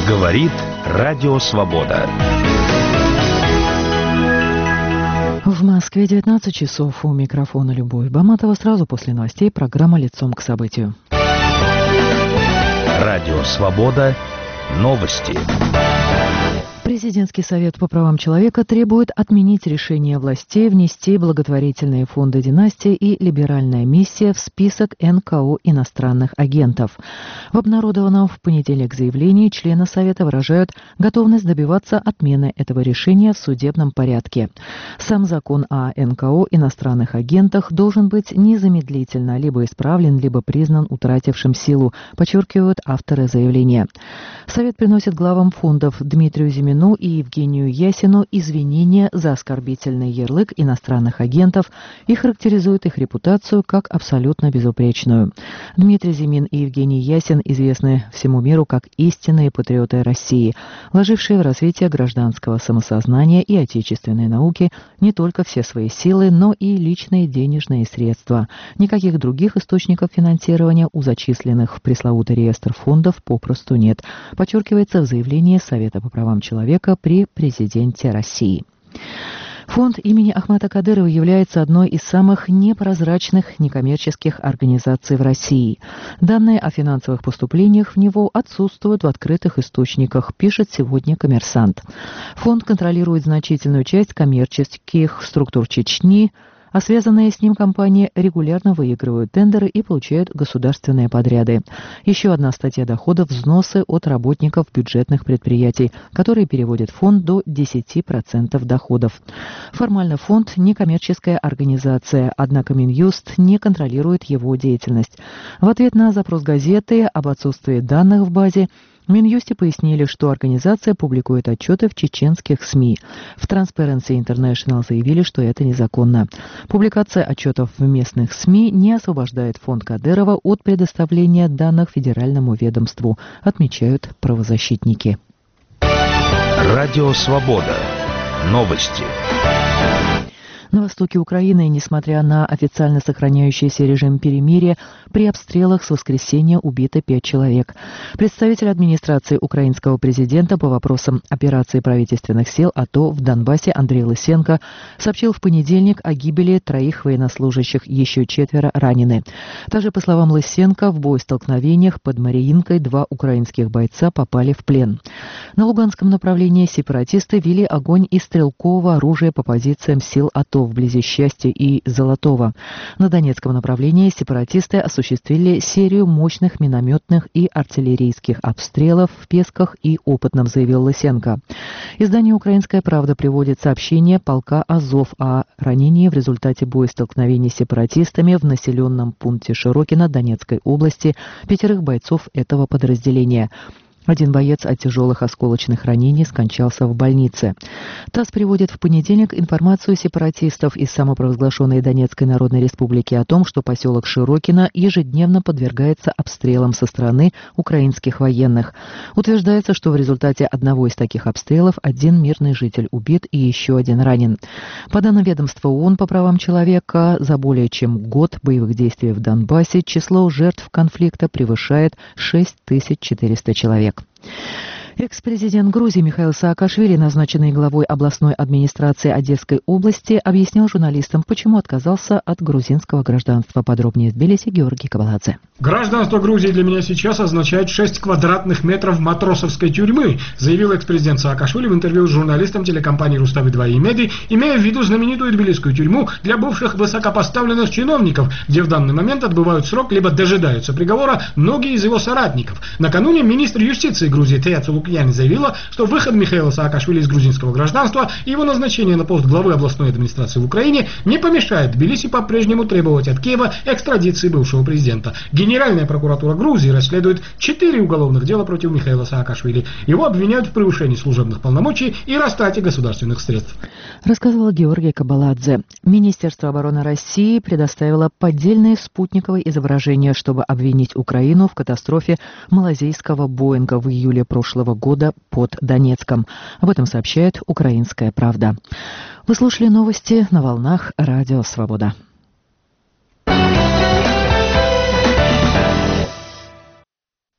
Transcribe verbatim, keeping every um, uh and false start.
Говорит Радио Свобода. В Москве девятнадцать часов. У микрофона Любовь Баматова. Сразу после новостей программа «Лицом к событию». Радио Свобода. Новости. Президентский совет по правам человека требует отменить решение властей внести благотворительные фонды династии и либеральная миссия в список эн ка о иностранных агентов. В обнародованном в понедельник заявлении члены совета выражают готовность добиваться отмены этого решения в судебном порядке. Сам закон о эн ка о иностранных агентах должен быть незамедлительно либо исправлен, либо признан утратившим силу, подчеркивают авторы заявления. Совет приносит главам фондов Дмитрию Зимину и Евгению Ясину извинения за оскорбительный ярлык иностранных агентов и характеризует их репутацию как абсолютно безупречную. Дмитрий Зимин и Евгений Ясин известны всему миру как истинные патриоты России, вложившие в развитие гражданского самосознания и отечественной науки не только все свои силы, но и личные денежные средства. Никаких других источников финансирования у зачисленных в пресловутый реестр фондов попросту нет, подчеркивается в заявлении Совета по правам человека при президенте России. Фонд имени Ахмата Кадырова является одной из самых непрозрачных некоммерческих организаций в России. Данные о финансовых поступлениях в него отсутствуют в открытых источниках, пишет сегодня «Коммерсант». Фонд контролирует значительную часть коммерческих структур Чечни, а связанные с ним компании регулярно выигрывают тендеры и получают государственные подряды. Еще одна статья доходов – взносы от работников бюджетных предприятий, которые переводят фонд до десяти процентов доходов. Формально фонд – некоммерческая организация, однако Минюст не контролирует его деятельность. В ответ на запрос газеты об отсутствии данных в базе в Минюсте пояснили, что организация публикует отчеты в чеченских СМИ. В Transparency International заявили, что это незаконно. Публикация отчетов в местных СМИ не освобождает фонд Кадырова от предоставления данных федеральному ведомству, отмечают правозащитники. Радио Свобода. Новости. На востоке Украины, несмотря на официально сохраняющийся режим перемирия, при обстрелах с воскресенья убито пять человек. Представитель администрации украинского президента по вопросам операции правительственных сил АТО в Донбассе Андрей Лысенко сообщил в понедельник о гибели троих военнослужащих, еще четверо ранены. Также, по словам Лысенко, в боестолкновениях под Мариинкой два украинских бойца попали в плен. На Луганском направлении сепаратисты вели огонь из стрелкового оружия по позициям сил АТО вблизи Счастья и Золотого. На Донецком направлении сепаратисты осуществили серию мощных минометных и артиллерийских обстрелов в Песках и Опытном, заявил Лысенко. Издание «Украинская правда» приводит сообщение полка Азов о ранении в результате боестолкновений с сепаратистами в населенном пункте Широкино Донецкой области пятерых бойцов этого подразделения. Один боец от тяжелых осколочных ранений скончался в больнице. ТАСС приводит в понедельник информацию сепаратистов из самопровозглашенной Донецкой Народной Республики о том, что поселок Широкино ежедневно подвергается обстрелам со стороны украинских военных. Утверждается, что в результате одного из таких обстрелов один мирный житель убит и еще один ранен. По данным ведомства ООН по правам человека, за более чем год боевых действий в Донбассе число жертв конфликта превышает шесть тысяч четыреста человек. Экс-президент Грузии Михаил Саакашвили, назначенный главой областной администрации Одесской области, объяснил журналистам, почему отказался от грузинского гражданства. Подробнее в Тбилиси Георгий Кабаладзе. Гражданство Грузии для меня сейчас означает шесть квадратных метров матросовской тюрьмы, заявил экс-президент Саакашвили в интервью с журналистом телекомпании Рустави два и Меди, имея в виду знаменитую тбилисскую тюрьму для бывших высокопоставленных чиновников, где в данный момент отбывают срок либо дожидаются приговора многие из его соратников. Накануне министр юстиции Грузии Теяцу Лукьяни заявила, что выход Михаила Саакашвили из грузинского гражданства и его назначение на пост главы областной администрации в Украине не помешает Тбилиси по-прежнему требовать от Киева экстрадиции бывшего президента. Генеральная прокуратура Грузии расследует четыре уголовных дела против Михаила Саакашвили. Его обвиняют в превышении служебных полномочий и растрате государственных средств. Рассказывал Георгий Кабаладзе. Министерство обороны России предоставило поддельные спутниковые изображения, чтобы обвинить Украину в катастрофе малазийского Боинга в июле прошлого года под Донецком. Об этом сообщает «Украинская правда». Вы слушали новости на волнах Радио Свобода.